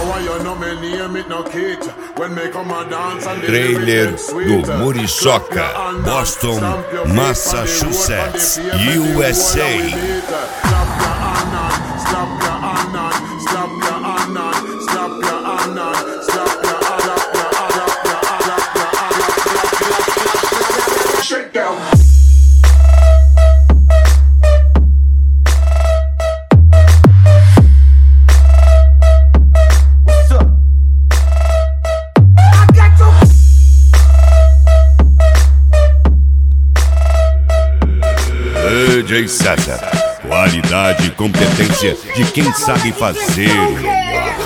Trailer do Muriçoca, Boston, Massachusetts, USA. DJ Seta, qualidade e competência de quem sabe fazer o melhor.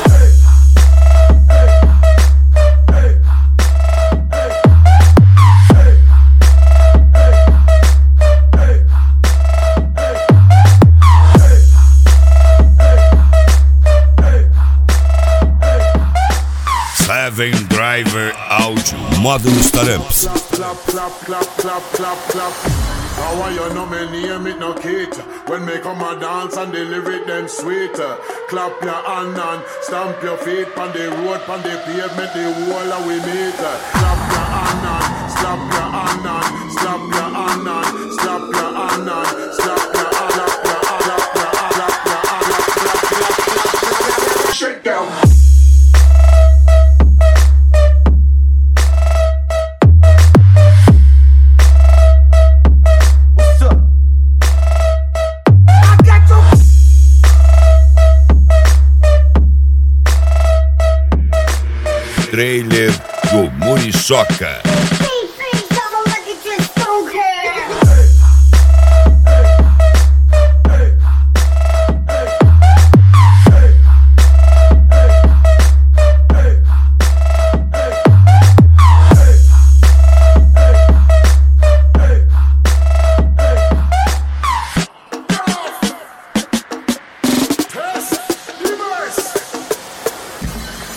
Seven Driver Audio, módulos Taramps. How you know me name it no cater. When me come a dance and the lyric them sweeter. Clap your hand and stamp your feet on the road, on the pavement, the wall of we meet. Clap your hand and slap your hand and slap your hand and slap your hand and slap your hand up, your hand up, your hand up, your hand up, your hand up. Shake down. Trailer do Muriçoca.